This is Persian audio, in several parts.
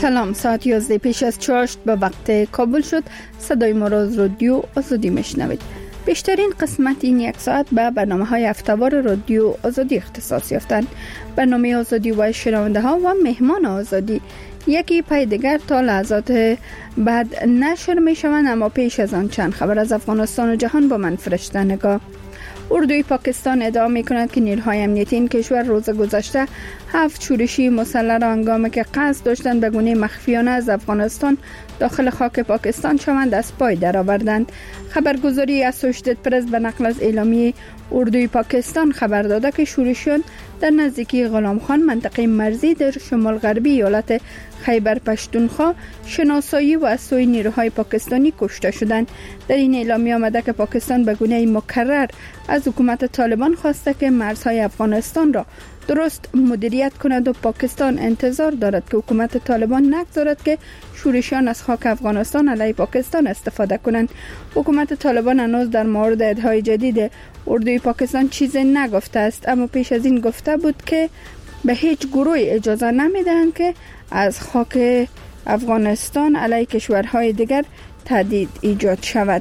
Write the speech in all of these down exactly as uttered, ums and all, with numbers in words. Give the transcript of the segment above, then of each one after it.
سلام، ساعت یازده پیش از چاشت به وقت کابل شد. صدای ما را از رادیو آزادی میشنوید. بیشترین قسمت این یک ساعت به برنامه های هفته‌وار رادیو آزادی اختصاص یافتند. برنامه آزادی و شنونده ها و مهمان آزادی یکی پای دیگر تا لحظات بعد نشر می شوند، اما پیش از آن چند خبر از افغانستان و جهان با من فرشته نگاه. اردوی پاکستان ادعا می کند که نیروهای امنیتی این کشور روز گذشته هفت شورشی مسلح را هنگامی که قصد داشتند به گونه مخفیانه از افغانستان داخل خاک پاکستان شوند از پای درآوردند. خبرگزاری اسوشیتد پرس به نقل از اعلامیه اردوی پاکستان خبر داده که شورشیان در نزدیکی غلام خان منطقه مرزی در شمال غربی ایالت خیبر پشتونخوا شناسایی و از سوی نیروهای پاکستانی کشته شدند. در این اعلامیه آمده که پاکستان به گونه مکرر از حکومت طالبان خواسته که مرزهای افغانستان را درست مدیریت کند و پاکستان انتظار دارد که حکومت طالبان نگذارد که شورشیان از خاک افغانستان علیه پاکستان استفاده کنند. حکومت طالبان هنوز در مورد ادعای جدید اردوی پاکستان چیزی نگفته است، اما پیش از این گفته بود که به هیچ گروهی اجازه نمیدهند که از خاک افغانستان علیه کشورهای دیگر تهدید ایجاد شود.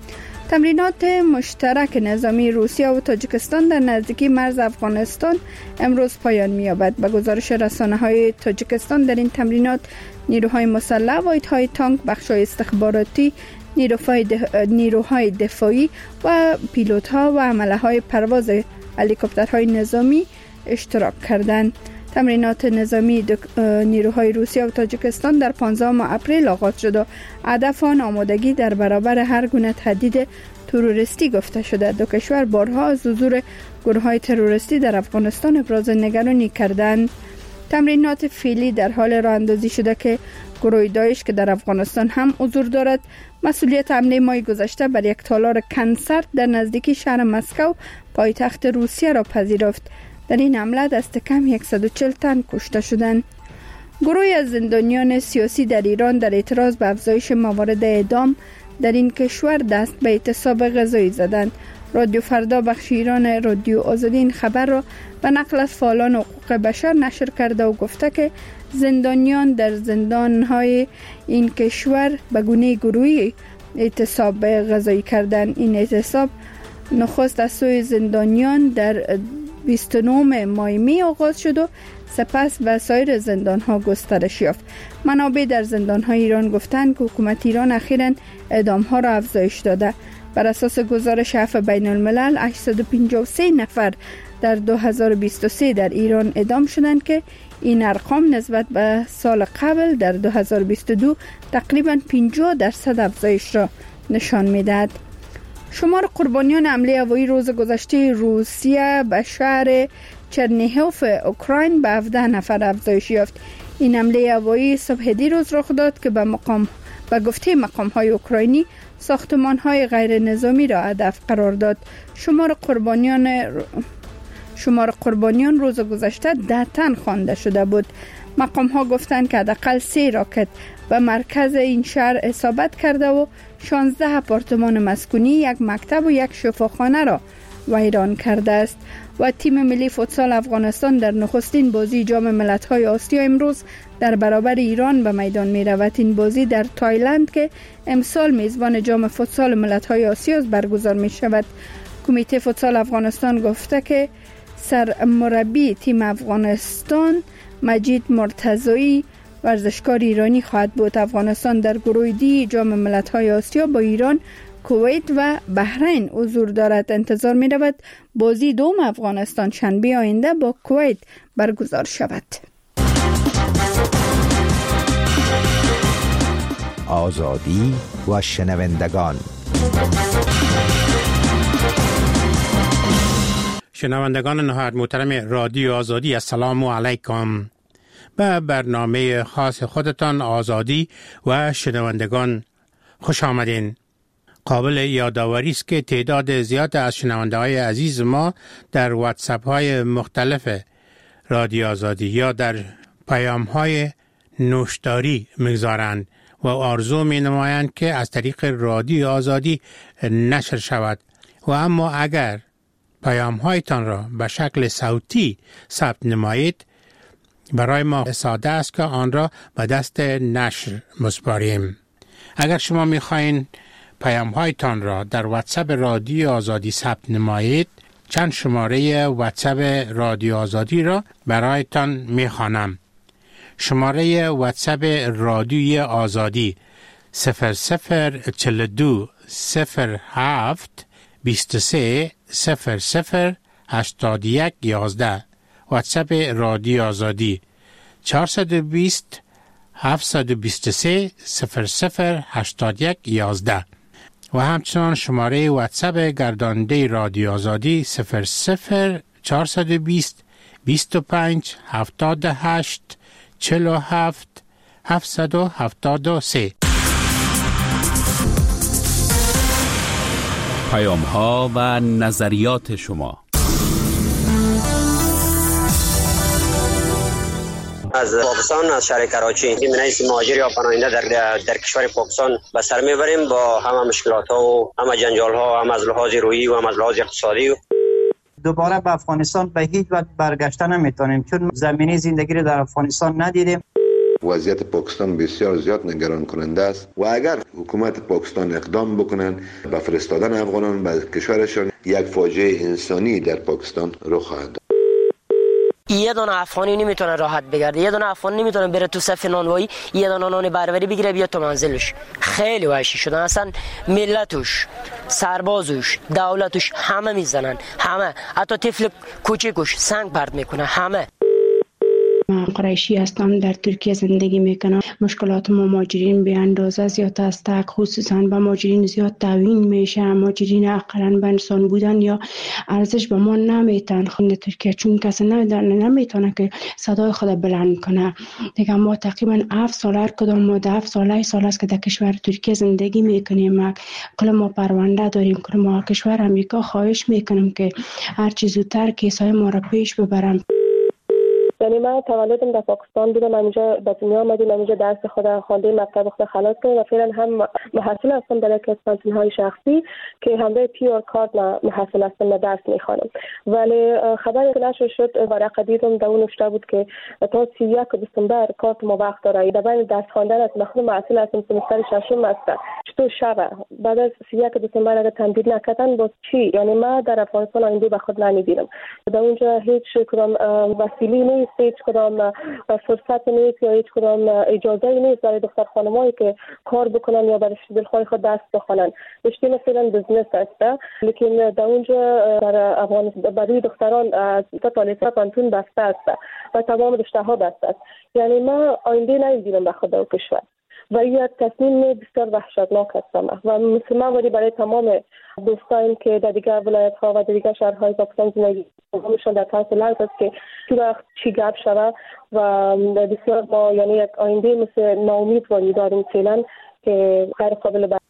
تمرینات مشترک نظامی روسیه و تاجیکستان در نزدیکی مرز افغانستان امروز پایان می‌یابد. به گزارش رسانه‌های تاجیکستان در این تمرینات نیروهای مسلح، واحدهای تانک، بخش‌های استخباراتی، نیروهای, ده... نیروهای دفاعی و پیلوت‌ها و عمله‌های پرواز هلیکوپترهای نظامی اشتراک کردند. تمرینات نظامی نیروهای روسیه و تاجیکستان در پانزدهم اپریل آغاز شد و هدف آن آمادگی در برابر هر گونه تهدید تروریستی گفته شده. دو کشور بارها از حضور گروه‌های تروریستی در افغانستان ابراز نگرانی کردند. تمرینات فعلی در حال راه اندازی شده که گروه داعش که در افغانستان هم حضور دارد مسئولیت حمله ماه گذشته بر یک تالار کنسرت در نزدیکی شهر مسکو پایتخت روسیه را پذیرفت. در این حمله دست کم صد و چهل تن کشته شدند. گروهی از زندانیان سیاسی در ایران در اعتراض به افزایش موارد اعدام در این کشور دست به اعتصاب غذایی زدند. رادیو فردا بخش ایران رادیو آزادی این خبر را به نقل از فعالان حقوق بشر نشر کرده و گفته که زندانیان در زندانهای این کشور به گونه گروهی اعتصاب غذایی کردند. این اعتصاب نخست از سوی زندانیان در بیست و نهم ماه می آغاز شد و سپس به سایر زندانها گسترش یافت. منابع در زندانهای ایران گفتند که حکومت ایران اخیراً اعدامها را افزایش داده. بر اساس گزارش عفو بین الملل هشتصد و پنجاه و سه نفر در دو هزار و بیست و سه در ایران اعدام شدند که این ارقام نسبت به سال قبل در دو هزار و بیست و دو تقریباً پنجاه درصد افزایش را نشان می‌دهد. شمار قربانیان حمله هوایی روز گذشته روسیه به شهر چرنیهوف اوکراین به هفده نفر افزایش یافت. این حمله هوایی صبح دیروز رخ داد که به مقام به گفته مقام‌های اوکراینی ساختمان‌های غیر نظامی را هدف قرار داد. شمار قربانیان شمار قربانیان روز گذشته ده تن خوانده شده بود. مقام‌ها گفتند که حداقل سه راکت به مرکز این شهر اصابت کرده و شانزده آپارتمان مسکونی، یک مکتب و یک شفاخانه را ویران کرده است. و تیم ملی فوتسال افغانستان در نخستین بازی جام ملت‌های آسیا امروز در برابر ایران به میدان می رود. این بازی در تایلند که امسال میزبان جام فوتسال ملت‌های آسیا برگزار می شود. کمیته فوتسال افغانستان گفته که سرمربی تیم افغانستان مجید مرتضایی ورزشکار ایرانی خواهد بود. افغانستان در گروه دی جام ملت‌های آسیا با ایران، کویت و بحرین حضور دارد. انتظار می رود بازی دوم افغانستان شنبه آینده با کویت برگزار شود. آزادی و شنوندگان. شنوندگان نهایت محترم رادیو آزادی، السلام علیکم. به برنامه خاص خودتان آزادی و شنوندگان خوش آمدین. قابل یادآوری است که تعداد زیاد از شنونده های عزیز ما در واتساپ های مختلف رادیو آزادی یا در پیام های نوشتاری میگذارند و آرزو می نمایند که از طریق رادیو آزادی نشر شود. و اما اگر پیام هایتان را به شکل صوتی ثبت نمایید، برای ما ساده است که آن را به دست نشر مسپاریم. اگر شما می‌خواهید پیام‌هایتان را در واتساپ رادیو آزادی ثبت نمایید، چند شماره واتساپ رادیو آزادی را برایتان می‌خوانم. شماره واتساپ رادیو آزادی صفر صفر چهل و دو صفر هفت بیست و سه صفر صفر هشتاد و یک یازده. واتساپ رادیو آزادی چهارصد و بیست هفتصد و بیست و سه صفر صفر هشتاد و یک یازده و همچنان شماره واتساپ گرداننده رادیو آزادی صفر صفر چهارصد و بیست بیست و پنج هفتاد و هشت چهل و هفت هفتصد و هفتاد و سه. پیام‌ها و نظریات شما. از پاکستان، از شهر کراچی، این رئیس مهاجر یا پناهنده در در کشور پاکستان به سر میبریم با همه مشکلات ها و همه جنجال ها، هم از لحاظ روحی و هم از لحاظ اقتصادی. دوباره به افغانستان به هیچ وجه برگشتن نمیتونیم چون زمینه زندگی رو در افغانستان ندیدیم. وضعیت پاکستان بسیار زیاد نگران کننده است و اگر حکومت پاکستان اقدام بکنند به فرستادن افغانان به کشورشان، یک فاجعه انسانی در پاکستان رخ خواهد داد. یه دونه افغانی نمیتونه راحت بگرده، یه دونه افغانی نمیتونه بره تو صف نانوایی، یه دونه نان بربری بگیره بیاد تو منزلش. خیلی وحشی شدن، اصلا ملتش، سربازش، دولتش همه میزنن، همه، حتی طفل کوچیکش سنگ پرت میکنه، همه. من قریشی هستم، در ترکیه زندگی میکنم. مشکلات ما مهاجرین به اندازه زیاد است، خصوصا به مهاجرین زیاد تعیین میشه. مهاجرین اقلا به انسان بودن یا ارزش به ما نمیتن خود ترکیه، چون کسی نمیتونه که صدای خود بلند کنه. دیگه ما تقریبا هفت سال هر کدام ما هفت سال سال است که در کشور ترکیه زندگی میکنیم. کل ما پرونده داریم، کل ما کشور امریکا خواهش میکنم که هر چیز زودتر کیسای ما را پیش ببرم. یعنی من تولدم در پاکستان بودم، اینجا به دنیا آمدیم، اینجا درس خودم خوانده، مکتب خودم خلاص کردم و فعلا هم محصل هستم در یک از کانتین‌های شخصی که همراه پیور کارت محصل هستم و درس میخوانم. ولی خبری که نشر شد ورقه دیدم در اون نوشته بود که تا سی و یک دسامبر کارت ما وقت داره. در بین درس خواندن است، خودم محصل هستم، سمستر ششم هستم. چطور شبه بعد از سی و یک دسامبر اگه تمدید نکردن باز چی؟ یعنی ما در افغانستان آینده به خود نمیبینم. در اونجا هیچ کدام وسیله نیست، هیچ کدام فرصت نیست یا هیچ کدام اجازه نیست برای دختر خانمایی که کار بکنن یا برای دلخواه خود دست بخونن. رشته مثلا بزنس است، لیکن در اونجا در افغانستان برای دختران از تا لیسانس پانتون بسته است و تمام رشته ها بسته است. یعنی ما آینده نمیبینم به خود و کشور و این یک تصمیم بسیار وحشتناک است و مسلمان ولی برای تمام دوستان که در دیگر ولایت ها و در دیگر شهرهای پاکستان زندگی می‌کنند در طرف لحظه است که چی وقت چی گپ شود و بسیار ما یعنی یک آینده مثل ناامیدواری داریم فعلا که غیر قابل بر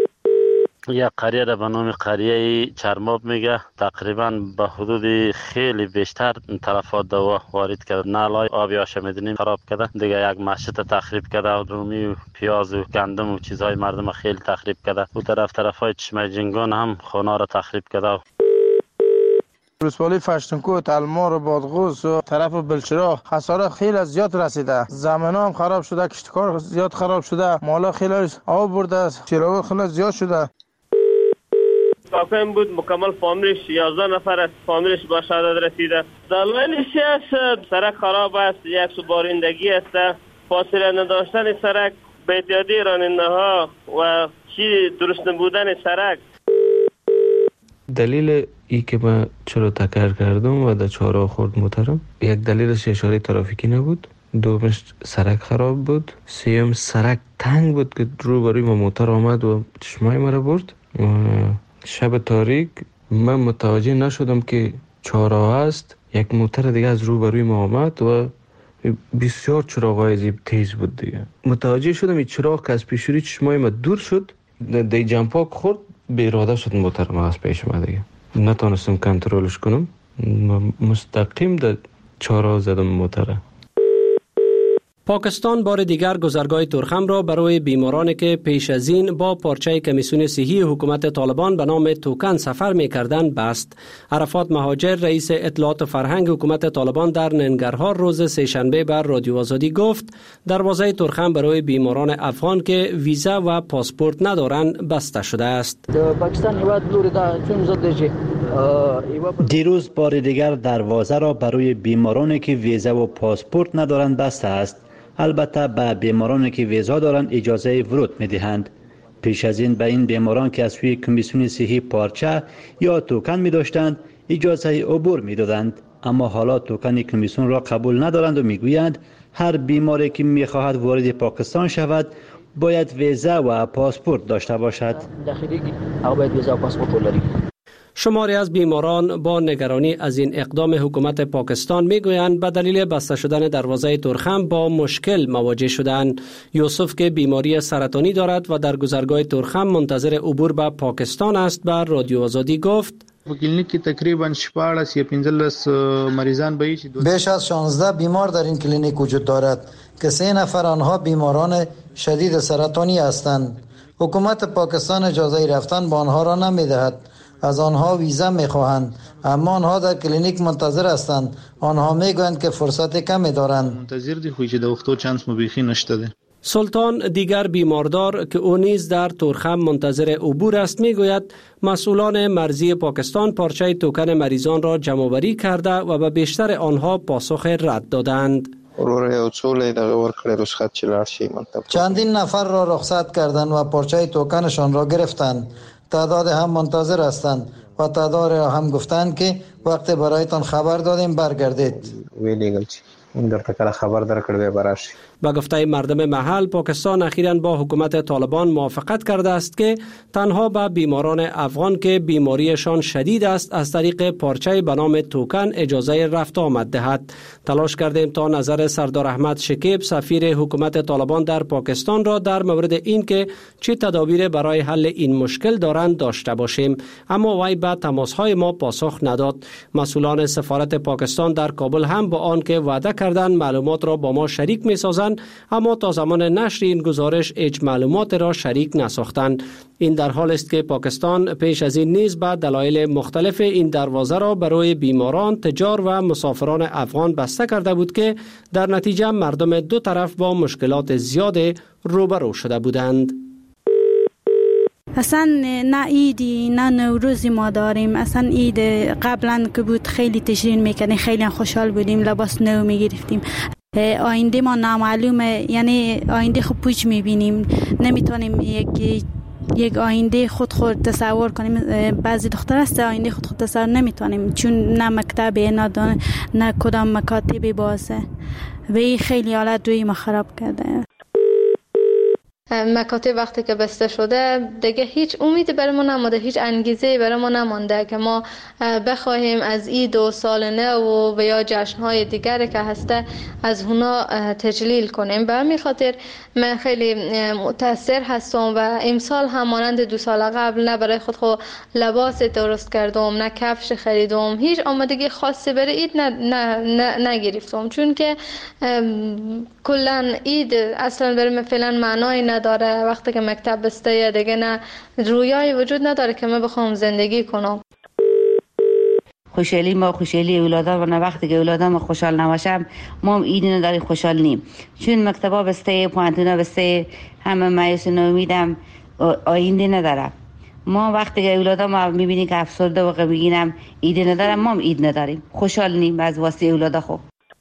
یک قریه را به نام قریه چرماب میگه، تقریبا به حدود خیلی بیشتر تلفات دوا وارد کرد. نالای آبی آشامیدنی خراب کرده، دیگه یک مسجد تخریب کرده، رومی و پیاز و گندم و چیزهای مردم خیلی تخریب کرده. او طرف طرفای چشمه جنگان هم خانه را تخریب کرده. رسوالی فشتنکو، تلمار و بادغوز و طرف بلچراغ خساره خیلی زیاد رسیده. زمین هم خراب شده، کشتکار زیاد خراب شده، مالا خیلی آب برده، چراغ خیلی زیاد شده. ساکن بود مکمل فامیلش یازده نفر است، فامیلش به شهادت رسیده. دلایلش است سرک خراب است، یک سو بارندگی است، فاصله نداشتن سرک، بی‌احتیاطی راننده ها و چی درست نبودن سرک. دلیل ای که من چرا تکر کردم و در چهارراه خورد موترم، یک دلیلش اشاره ترافیکی نبود، دومش سرک خراب بود، سیوم سرک تنگ بود که روبروی ما موتر آمد و چشمای مرا برد. شب تاریک من متوجه نشدم که چهارراه است، یک موتر دیگه از روبروی ما آمد و بسیار چراغای عجیب تیز بود دیگه. متوجه شدم این چراغ که از پیشوری چشمای ما دور شد، دی جمپاک خورد، به اراده شد موتر ما از پیش ما دیگه. نتونستم کنترلش کنم، مستقیم در چهارراه زدم موتره. پاکستان بار دیگر گذرگاه تورخم را برای بیمارانی که پیش از این با پارچه کمیسیون صحی حکومت طالبان به نام توکن سفر می‌کردند بست. عرفات مهاجر رئیس اطلاعات و فرهنگ حکومت طالبان در ننگرهار روز سه‌شنبه بر رادیو آزادی گفت دروازه تورخم برای بیماران افغان که ویزا و پاسپورت ندارند بسته شده است. دیروز بار دیگر دروازه را برای بیمارانی که ویزا و پاسپورت ندارند بسته است. البته به بیمارانی که ویزا دارند اجازه ورود می‌دهند. پیش از این به این بیماران که از سوی کمیسیون صحی پارچه یا توکن می داشتند اجازه عبور می دادند، اما حالا توکن کمیسیون را قبول ندارند و میگویند هر بیماری که می خواهد وارد پاکستان شود باید ویزا و پاسپورت داشته باشد. شماری از بیماران با نگرانی از این اقدام حکومت پاکستان میگویند به دلیل بسته شدن دروازه تورخم با مشکل مواجه شدند. یوسف که بیماری سرطانی دارد و در گذرگاه تورخم منتظر عبور به پاکستان است بر رادیو آزادی گفت کلینیک که تقریبا شپاړس یا پنځلس مریضان به بیش از شانزده بیمار در این کلینیک وجود دارد که سه نفر آنها بیماران شدید سرطانی هستند. حکومت پاکستان اجازه رفتن به آنها را نمیدهد. از آنها ویزا میخواهند، اما آنها در کلینیک منتظر هستند. آنها میگویند که فرصت کمی دارند. منتظر دی خو چې د وختو چانس مو بیخي نشته ده. سلطان دیگر بیماردار که او نیز در تورخم منتظر عبور است میگوید مسئولان مرزی پاکستان پارچه توکن مریضان را جمع‌آوری کرده و به بیشتر آنها پاسخ رد دادند. چندین نفر را رخصت کردند و پارچه توکنشان را گرفتند. تعداد هم منتظر هستند و تعداد را هم گفتند که وقت برایتان خبر دادیم برگردید. اون در تکل خبر در کرده براش. با گفته مردم محل پاکستان اخیراً با حکومت طالبان موافقت کرده است که تنها به بیماران افغان که بیماریشان شدید است از طریق پارچه به نام توکن اجازه رفت آمد دهد. تلاش کردیم تا نظر سردار احمد شکیب سفیر حکومت طالبان در پاکستان را در مورد این که چه تدابیر برای حل این مشکل دارند داشته باشیم، اما وی به تماس‌های ما پاسخ نداد. مسئولان سفارت پاکستان در کابل هم با آن که وعده کردند معلومات را با ما شریک می‌سازند، اما تا زمان نشر این گزارش هیچ معلومات را شریک نساختند. این در حال است که پاکستان پیش از این نیز به دلایل مختلف این دروازه را برای بیماران، تجار و مسافران افغان بسته کرده بود که در نتیجه مردم دو طرف با مشکلات زیاد روبرو شده بودند. اصلا نه ایدی نه نوروزی ما داریم. اصلا اید قبلا که بود خیلی تجرین میکردیم، خیلی خوشحال بودیم، لباس نو میگرفتیم. آینده ما نامعلومه، یعنی آینده خود پوچ میبینیم، نمیتونیم یک یک آینده خود خود تصور کنیم. بعضی دختر است آینده خود خود تصور نمیتونیم، چون نه مکتبه نه دانه نه کدام مکاتبی بازه و این خیلی حالت روی ما خراب کرده. مکاتب وقتی که بسته شده دیگه هیچ امیدی برای ما نمانده، هیچ انگیزه‌ای برای ما نمانده که ما بخواهیم از عید و سال نو و یا جشن‌های دیگری که هسته از اونا تجلیل کنیم. به همین خاطر من خیلی متأثر هستم و امسال هم مانند دو سال قبل نه برای خود خود لباس درست کردم، نه کفش خریدم، هیچ آمادگی خاصی برای عید نه نه نگرفتم، چون که کلا عید اصلا برای من فعلا معنای نداره. وقتی که مکتب بسته دیگه نه رویایی وجود نداره که من بخوام زندگی کنم. خوشحالی ما خوشحالی اولادم و نه وقتی که اولادم خوشحال نباشم ما عید نداری خوشحال نیم، چون مکتبا بسته، پوانتونا بسته، همه مایوس و امیدم آینده نداره. ما وقتی که اولادم میبینیم که افسرده و میگینم عید ندارم، ما عید نداریم، خوشحال نیم از واسه اولادا. خوب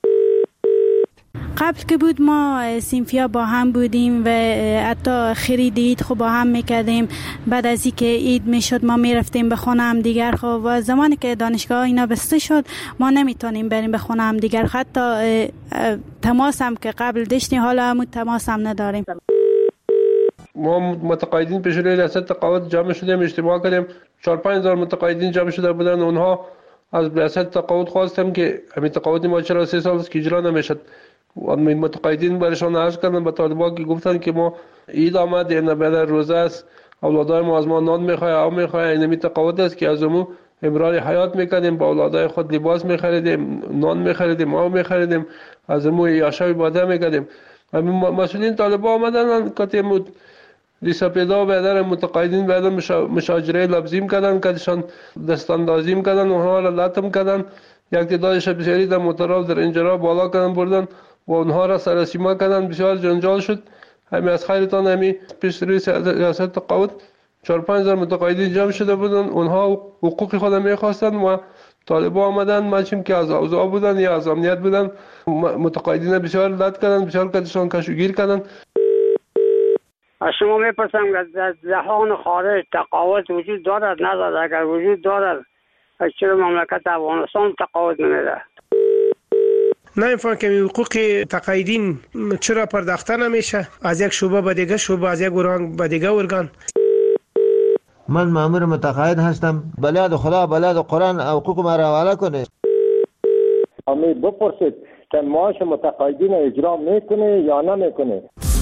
قبل که بود ما سینفیا با هم بودیم و حتی خرید عید خب با هم میکردیم. بعد از اینکه عید میشد ما میرفتیم به خونه هم دیگر. خب و زمانی که دانشگاه اینا بسته شد ما نمیتونیم بریم به خونه هم دیگر. حتی تماس هم که قبل داشتیم حالا هم تماس هم نداریم. ما متقاعدین پیش روی ریاست تقاعد جمع شدیم، اجتماع کردیم، چهار پنج هزار متقاعدین جمع شده بودن. اونها از ریاست تقاعد خواستم که همین تقاعد ما چرا سه سال است که اجرا نمیشد. این متقاعدین برشان عرض کردن به طالبان که گفتن که ما عید آمد، این بعد روزه است، اولادای ما از ما نان میخواه، آب میخواه. این تقاعد است که از امو امرار حیات میکنیم، با اولادای خود لباس میخریدیم، نان میخریدیم، آب میخریدیم، از امو یاشای باده میکردیم. مسئولین طالبان آمدن کتی دیسپیدا بیادر متقاعدین بیادر مشاجره لفظیم کردن کدشان دستاندازیم کردن اونها را لطم کردن یک تعدادش بسیاری در مطرف در انجرا بالا کردن بردن و اونها را سرسیما کردن بسیار جنجال شد. همین از خیرتان همین پیش روی ریاست تقاعد چهار پنج هزار متقاعدین جمع شده بودن اونها حقوق خود میخواستن و طالبان آمدن ماشیم که از اوضاع بودن یا از امنیت بودن متقاعدین بسیار لط کردن بسیار کدشان کشوگیر کردن. از شما میپرسم در جهان خارج تقاعد وجود دارد ندارد؟ اگر وجود دارد چرا مملکت افغانستان تقاعد نمیده؟ نمیفهم که حقوق تقاعدین چرا پرداخته نمیشه از یک شعبه به دیگه شعبه از یک ارگان به دیگه ارگان؟ من مأمور متقاعد هستم. بلاد خدا بلاد قرآن حقوق ما را حواله کنه. امی بپرسید که معاش متقاعدین اجرا میکنه یا نمیکنه.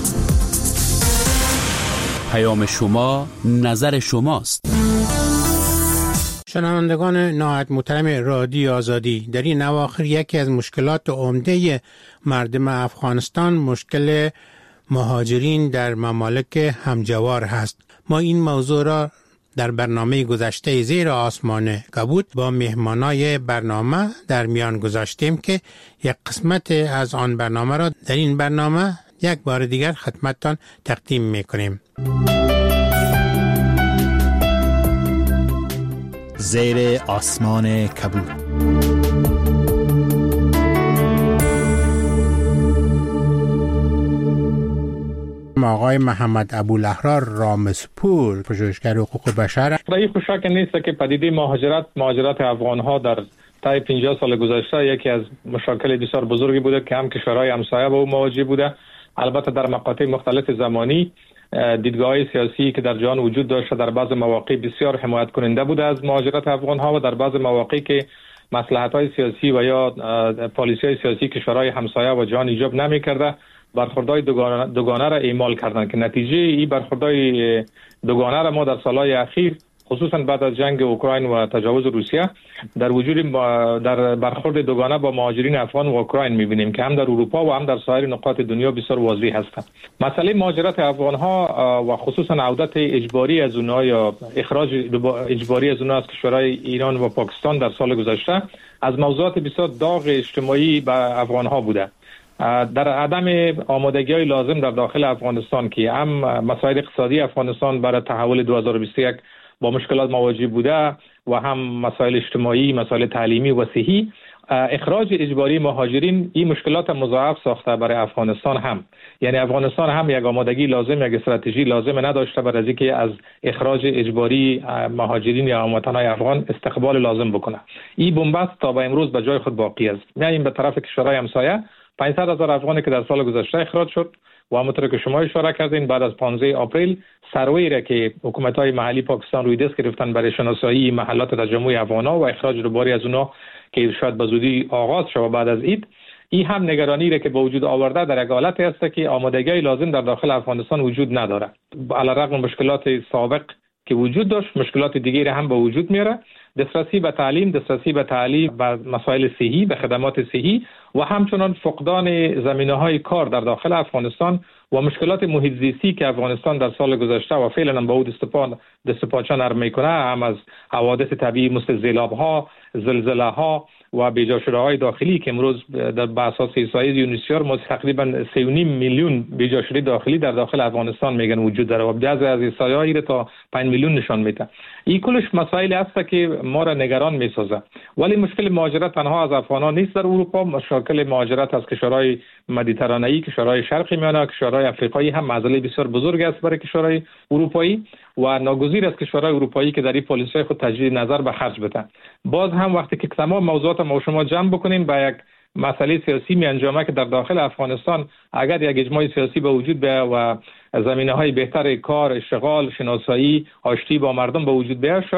پیام شما نظر شماست. شنوندگان نهایت محترم رادیو آزادی، در این اواخر یکی از مشکلات عمده مردم افغانستان مشکل مهاجرین در ممالک همجوار هست. ما این موضوع را در برنامه گذشته زیر آسمان کبود با مهمانای برنامه در میان گذاشتیم که یک قسمت از آن برنامه را در این برنامه یک بار دیگر خدمتتان تقدیم میکنیم. زیر آسمان کبود. آقای محمد ابوالاحرار رامسپور، پژوهشگر حقوق بشر. رای خوشک نیست که پدیده مهاجرت مهاجرت افغان‌ها در طی پنجاه سال گذشته یکی از مشاکل بسیار بزرگی بوده که هم کشورهای همسایه با او مواجه بوده. البته در مقاطع مختلف زمانی دیدگاه‌های سیاسی که در جهان وجود داشته در بعض مواقع بسیار حمایت کننده بوده از مهاجرت افغان‌ها و در بعض مواقع که مصلحت‌های سیاسی و یا پالیسی‌های سیاسی کشورهای همسایه و جهان ایجاب نمی‌کرده برخوردهای دوگانه, دوگانه را اعمال کردند که نتیجه این برخوردهای دوگانه را ما در سالهای اخیر خصوصا بعد از جنگ اوکراین و تجاوز روسیه در وجود در برخورد دوگانه با مهاجرین افغان و اوکراین می‌بینیم که هم در اروپا و هم در سایر نقاط دنیا بسیار واضح هستند. مسئله مهاجرت افغان‌ها و خصوصا عودت اجباری از اونها یا اخراج اجباری از اونها از کشورهای ایران و پاکستان در سال گذشته از موضوعات بسیار داغ اجتماعی به افغان‌ها بوده. در عدم آمادگی‌های لازم در داخل افغانستان که هم مسائل اقتصادی افغانستان برای تحول دو هزار و بیست و یک با مشکلات مواجه بوده و هم مسائل اجتماعی، مسائل تعلیمی و صحی، اخراج اجباری مهاجرین این مشکلات مضاعف ساخته برای افغانستان هم. یعنی افغانستان هم یک آمادگی لازم، یک استراتژی لازم نداشته برای اینکه از اخراج اجباری مهاجرین یا هموطنان افغان استقبال لازم بکنه. این بنبست تا به امروز به جای خود باقی است. یعنی به طرف کشورهای همسایه پانصد هزار افغانی که در سال گذشته اخراج شد و همونطور که شما اشاره کردین بعد از پانزده آپریل سروی را که حکومت‌های محلی پاکستان روی دست گرفتن برای شناسایی محلات تجمع افغان‌ها و اخراج دوباره از اونها که شاید به زودی آغاز شود بعد از عید، این هم نگرانی را که با وجود آورده در یک حالتی است که آمادگی لازم در داخل افغانستان وجود نداره. علیرغم مشکلات سابق که وجود داشت، مشکلات دیگری هم به وجود میاره. دسترسی به تعلیم، دسترسی به تعلیم و مسائل صحی، به خدمات صحی و همچنان فقدان زمینه‌های کار در داخل افغانستان و مشکلات محیط زیستی که افغانستان در سال گذشته و فعلا با او دستپا دستپاچه نرم میکنه، هم از حوادث طبیعی مثل سیلاب‌ها، زلزله‌ها و بیجا شده‌های داخلی که امروز در اساس احصایه یونیسیار ما تقریبا سه و نیم میلیون بیجا شده داخلی در داخل افغانستان میگن وجود داره و بعضی از احصایه‌ها را تا پنج میلیون نشان میده. این کلش مسائلی است که ما را نگران میسازه. ولی مشکل مهاجرت تنها از افغانان نیست در اروپا، مشکل مهاجرت از کشورهای مدیترانه‌ای، کشورهای شرق میانه، کشورهای افریقایی هم مسئله بسیار بزرگ است برای کشورهای اروپایی و ناگزیر است کشورهای اروپایی که در این پالیسی خود تجدید نظر به خرج بدن. باز هم وقتی که تمام موضوعات ما شما جمع بکنیم با یک مسئله سیاسی می انجامه که در داخل افغانستان اگر یک اجماع سیاسی به وجود بیاید و زمینه‌های بهتر کار، اشتغال، شناسایی، آشتی با مردم به وجود بیاید، شاید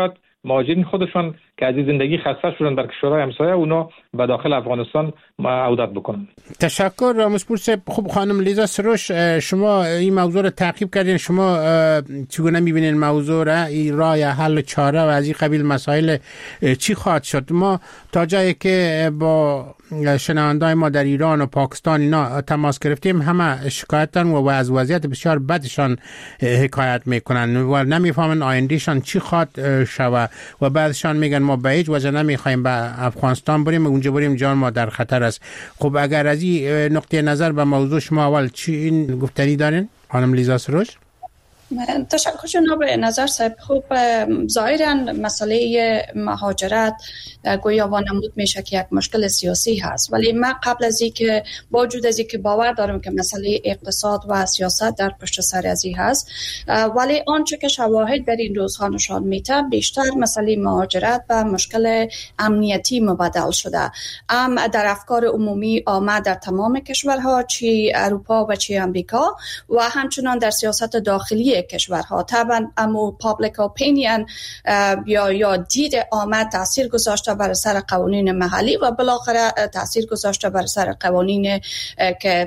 مهاجرین خودشان که از زندگی خسته شدن در کشورهای همسایه اونا به داخل افغانستان عودت بکنن. تشکر رامزپور صاحب. خب خانم لیزا سروش، شما این موضوع رو تعقیب کردین، شما چگونه میبینین موضوع را، این راه حل چاره و از این قبیل مسائل چی خواهد شد؟ ما تا جایی که با شنوندای ما در ایران و پاکستان اینا تماس گرفتیم همه شکایتن و از وضعیت بسیار بدشان حکایت میکنن و نمیفهمن آیندهشان چی خواد شوه و بعدشان میگن ما به هیچ وجه نمیخوایم به افغانستان بریم، اونجا بریم جان ما در خطر است. خب اگر از این نقطه نظر به موضوع شما اول چی این گفتنی دارین خانم لیزا سروش؟ تشکر جناب نظر صاحب. خوب ظاهراً مسئله مهاجرت گویا وانمود میشه که یک مشکل سیاسی هست، ولی من قبل از اینکه با وجود از اینکه باور دارم که مسئله اقتصاد و سیاست در پشت سر از این هست، ولی آنچه که شواهد در این روزها نشان میده بیشتر مسئله مهاجرت به مشکل امنیتی مبدل شده. ام در افکار عمومی آمد در تمام کشورها، چی اروپا و چی امریکا، و همچنان در سیاست داخلی کشورها. طبعا امو پابلیک اپینین یا یا دید آمد تاثیر گذاشته بر سر قوانین محلی و بالاخره تاثیر گذاشته بر سر قوانین که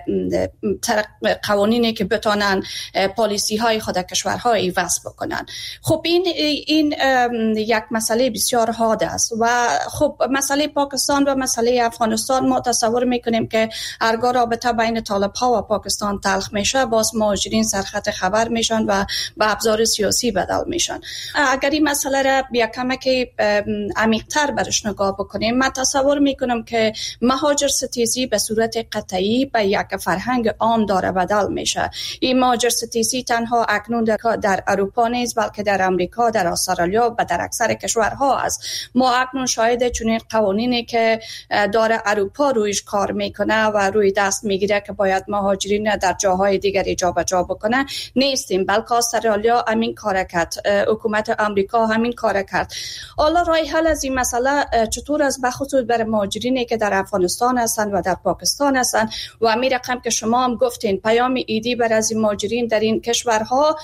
قوانینی که بتونن پالیسی های خود کشورها ایواز بکنن. خب این این یک مسئله بسیار حاد است و خب مسئله پاکستان و مسئله افغانستان ما تصور میکنیم که هرگاه رابطه بین طالب ها و پاکستان تلخ میشه، باز مهاجرین سرخط خبر میشن و به ابزار سیاسی بدل میشن. اگر این مسئله را یک کمک عمیق‌تر برش نگاه بکنیم، من تصور میکنم که مهاجر ستیزی به صورت قطعی به یک فرهنگ عام داره بدل میشه. این مهاجر ستیزی تنها اکنون در اروپا نیست، بلکه در امریکا، در استرالیا و در اکثر کشورها است. ما اکنون شاهد چنین قوانینی که داره اروپا رویش کار میکنه و روی دست میگیره که باید مهاجرین در جاهای دیگری جابجا بکنه نیستیم، بلکه استرالیا همین کار کرد، حکومت امریکا همین کار کرد. حالا راه حل از این مسئله چطور است، بخصوص برای مهاجرینی که در افغانستان هستند و در پاکستان هستند و همین رقم که شما هم گفتین پیام ایدی بر از این مهاجرین در این کشورها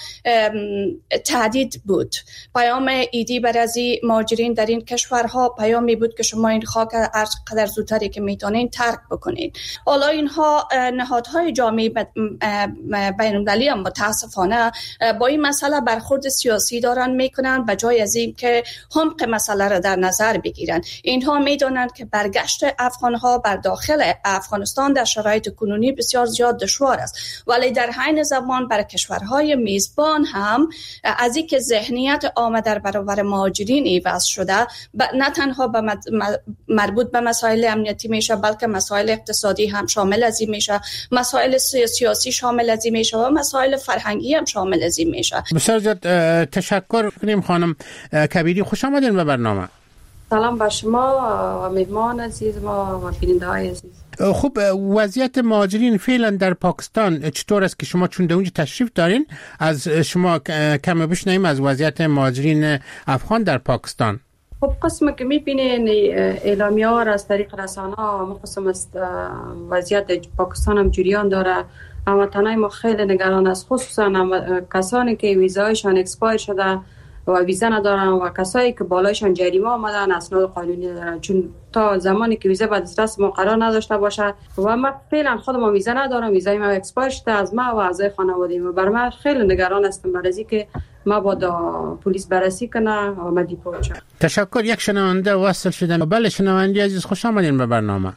تهدید بود. پیام ایدی بر از این مهاجرین در این کشورها پیامی بود که شما این خاک هر قدر زودتری که میتونین ترک بکنین. حالا اینها نهادهای جامعه بین‌المللی هم متاسفانه با این مسئله برخورد سیاسی دارن میکنن به جای از این که عمق مسئله را در نظر بگیرن. اینها میدونند که برگشت افغانها بر داخل افغانستان در شرایط کنونی بسیار زیاد دشوار است، ولی در حین زمان بر کشورهای میزبان هم از اینکه ذهنیت آمد در برابر مهاجرین ایواز شده، نه تنها به مربوط به مسائل امنیتی میشه، بلکه مسائل اقتصادی هم شامل از این میشه، مسائل سیاسی شامل از این میشه و مسائل فرهنگی هم شامل از این میشه. بسیار زیاد تشکر کنیم خانم کبیری، خوش آمدین به برنامه. سلام به شما و مهمان عزیز ما و بیننده های عزیز. خب وضعیت مهاجرین فعلا در پاکستان چطور است که شما چون در اونجا تشریف دارین، از شما کم بشنویم از وضعیت مهاجرین افغان در پاکستان؟ خب قسم که میبینین اعلامیه ها را از طریق رسانه ها مقسم است وضعیت پاکستان هم جریان داره. هموطنای ما خیلی نگران است، خصوصا کسانی که ویزایشان اکسپایر شده و ویزا ندارن و کسایی که بالایشان جریمه آمدن اسناد قانونی ندارن، چون تا زمانی که ویزا به دسترس ما قرار نداشته باشه و ما فعلا خودم ویزا ندارم، ویزای ما اکسپایر شده از ما و اعضای خانواده ما. بر من خیلی نگران هستم برای اینکه ما با پلیس بررسی کنه و ما دیپورت شم. تشکر. یک شنونده وصل شدن. بله شنونده عزیز، خوش آمدین به برنامه.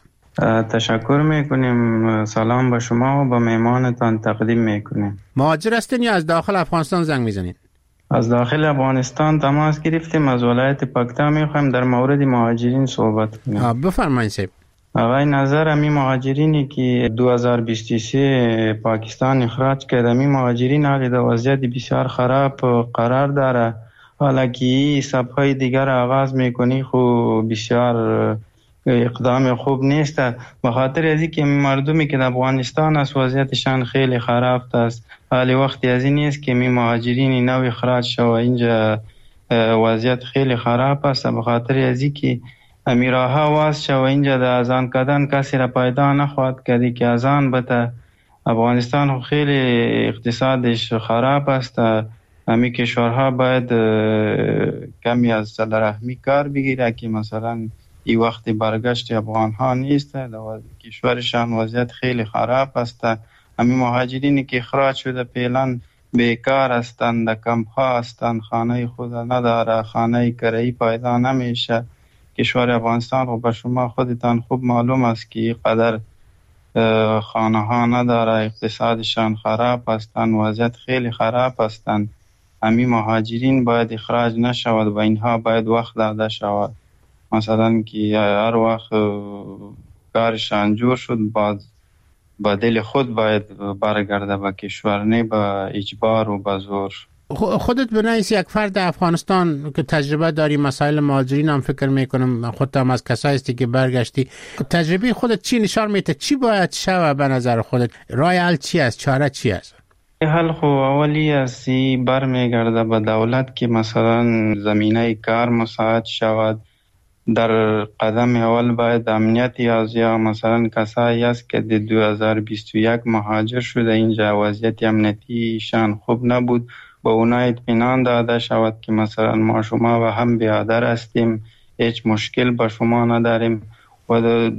تشکر میکنیم. سلام به شما و به مهمانتان تقدیم میکنیم. مهاجر هستین یا از داخل افغانستان زنگ میزنین؟ از داخل افغانستان تماس گرفتیم، از ولایت پکتیا میخوایم در مورد مهاجرین صحبت کنیم. بفرمایید صاحب. آقای نظر، امی مهاجرینی که دو هزار و بیست و سه پاکستان اخراج کرده، امی مهاجرین حالی در وضعیت بسیار خراب قرار داره، حالا که سبهای دیگر آغاز میکنی خو بسیار اقدام خوب نیست، به خاطر از اینکه مردمی که در افغانستان است وضعیتشان خیلی خراب است. حالی وقتی از این نیست که می مهاجرین نو اخراج شو اینجا وضعیت خیلی خراب است، به خاطر از اینکه امیرها واس شو اینجا در اذان کردن کسی را پیدا نخواهد کردی که اذان بده. افغانستان خیلی اقتصادش خراب است، همین کشورها باید کمی از صلح کار بگیره که مثلا این وقت برگشت افغان ها نیست، کشورشان وضعیت خیلی خراب است. همین مهاجرینی که اخراج شده فعلا بیکار هستند، کمپ ها هستند، خانه خود نداره، خانه کرایی پیدا نمیشه. کشور افغانستان رو به شما خودتان خوب معلوم است که قدر خانه ها نداره، اقتصادشان خراب هستند، وضعیت خیلی خراب هستند. همین مهاجرین باید اخراج نشود و اینها باید وقت داده شود، مثلا که هر وقت کارشان جور شد باز با دل خود باید برگرده به کشور، نه با اجبار و با زور. خودت به نوعی یک فرد افغانستان که تجربه داری مسائل مهاجرین هم فکر میکنم، خودت هم از کسایی هستی که برگشتی، تجربه خودت چی نشان میده؟ چی باید شوه به نظر خودت؟ راه حل چی است؟ چاره چی است؟ حل خو اولی اسی برمیگرده به دولت که مثلا زمینه کار مساعد شود. در قدم اول باید امنیتی از یا مثلا کسایی است که در دو هزار و بیست و یک مهاجر شده اینجا وضعیت امنیتیشان خوب نبود، با اونا اطمینان داده شود که مثلا ما شما و هم بیادر هستیم، هیچ مشکل با شما نداریم. و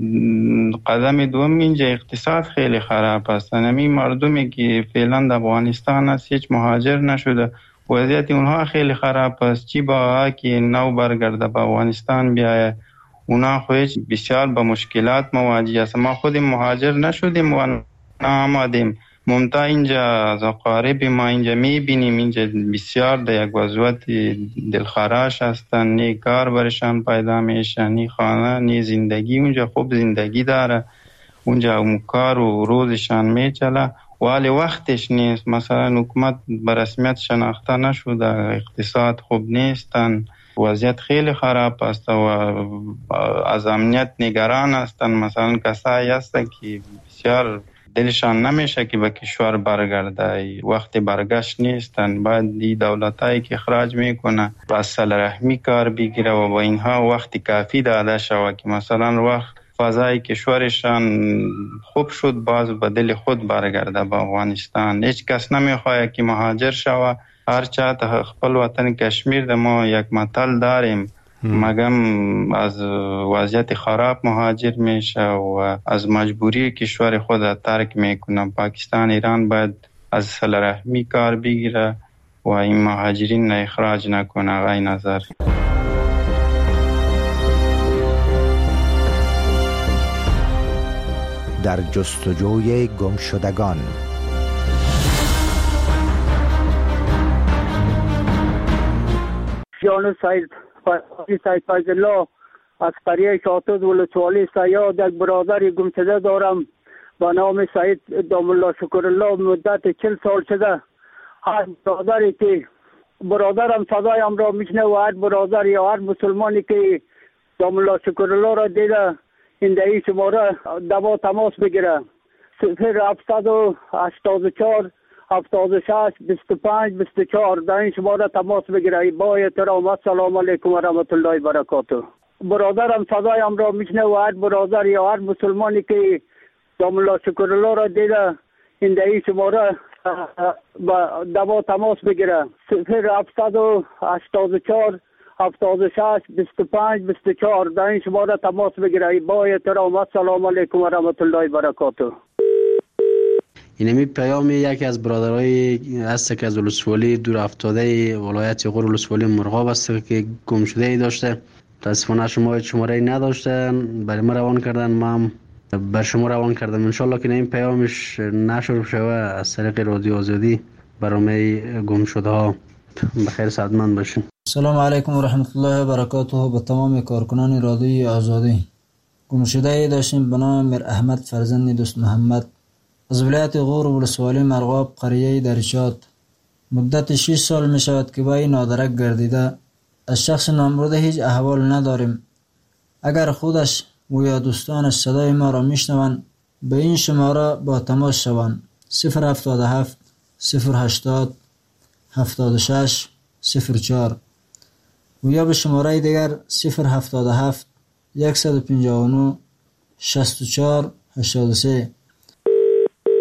قدم دوم اینجا اقتصاد خیلی خراب است. همین مردمی که فعلا در افغانستان است هیچ مهاجر نشده، وضعیت اونها خیلی خراب است. چی با که نو برگرده به افغانستان بیایه، اونا خودش بسیار با مشکلات مواجه است. ما خودیم مهاجر نشدیم و آمدیم ممتا اینجا از اقارب ما اینجا میبینیم اینجا بسیار در یک وضعیت دلخراش هستن، نی کار برشان پیدا میشه، نی خانه نی زندگی. اونجا خوب زندگی داره، اونجا اون کار و روزشان میچله ولی وقتش نیست. مثلا حکومت به رسمیت شناخته نشده، اقتصاد خوب نیستن، وضعیت خیلی خراب است و از امنیت نگران هستن. مثلا کسایی هستن که بسیار دلشان نمیشه که به کشور برگرده، وقت برگشت نیستن. باید دی دولتایی که اخراج میکنه با صلح رحمی کار بگیره و با اینها وقت کافی داده شود که مثلا وقت فضای کشورشان خوب شد باز به دل خود برگرده به افغانستان. هیچ کس نمیخواد که مهاجر شود، هر چاته خپل وطن کشمیر ده ما یک متل داریم، مگم از وضعیت خراب مهاجر میشه و از مجبوری کشور خود ترک میکنه. پاکستان ایران باید از صلح رحمی کار بگیره و این مهاجرین اخراج نکنه. آقای نظر در جستجوی گمشدگان. جان سید سید فیض الله از قریه شاطد ولسوالی سیاد یک برادر گمشده دارم با نام سید دام الله شکر الله. مدت چل سال شده هر برادری که برادرم صدایم را میشنه و هر برادر یا هر مسلمانی که دام الله شکر الله را دیده این دهی شماره دوا تماس بگیره. صفر هفتصد و هشتاد و چهار هفتاد و شش بیست و پنج بیست و چهار در این شماره تماس بگیره. با احترام السلام علیکم و رحمت الله و برکاته. برادرم صدایم را میشنه و هر برادر یا هر مسلمانی که دام الله شکر الله را دیده این دهی شماره دوا تماس بگیره. صفر هفتصد و هشتاد و چهار هفتاد و شش بیست و پنج بیست و چهار در این شماره تماس بگیره. با احترام السلام علیکم و رحمت الله و برکاته. اینمی پیام یکی از برادرای هست که از ولسوالی دور افتاده ولایت غور ولسوالی مرغاب است که گم شده ای داشته. متاسفانه شما شماره نداشتن، برای ما روان کردن، ما هم بر شما روان کردم. انشالله که این پیامش نشر شوه از طریق رادیو آزادی برای گم شده ها. بخیر سعادتمند باشین. سلام علیکم و رحمت الله و برکاته. به تمام کارکنان رادیو آزادی. گم شده ای داشتیم به نام میر احمد فرزند دوست محمد از ولایت غور ولسوالی مرغاب قریه درشاد. مدت شش سال می شود که با این نادرک گردیده. از شخص نامبرده هیچ احوال نداریم. اگر خودش و یا دوستانش صدای ما را میشنوند به این شماره با تماس شوند. صفر هفتاد و هفت صفر هشتاد هفتاد و شش صفر چهار و یا به شماره دیگر صفر هفتاد و هفت صد و پنجاه و نه شصت و چهار هشتاد و سه.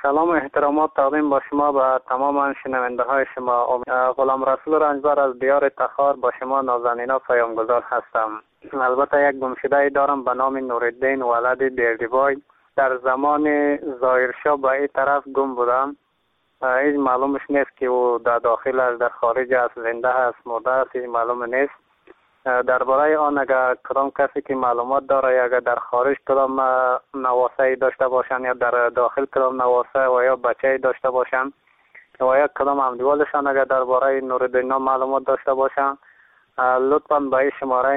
سلام و احترامات تقدیم با شما و تمام شنونده های شما. غلام رسول رنجبر از دیار تخار با شما نازنینا پیامگذار هستم. البته یک گمشده دارم به نام نورالدین ولد بیردیبای. در زمان ظاهرشاه به این طرف گم بودم. هیچ معلومش نیست که او در داخل است، در خارج است، زنده است، مرده است، هیچ معلوم نیست. درباره آن اگر کدام کسی که معلومات داره، اگر در خارج کدام نواسه داشته باشن یا در داخل کدام نواسه و یا بچه داشته باشن و یا کدام همدیوالشان اگر درباره نورالدین معلومات داشته باشن، لطفاً به شماره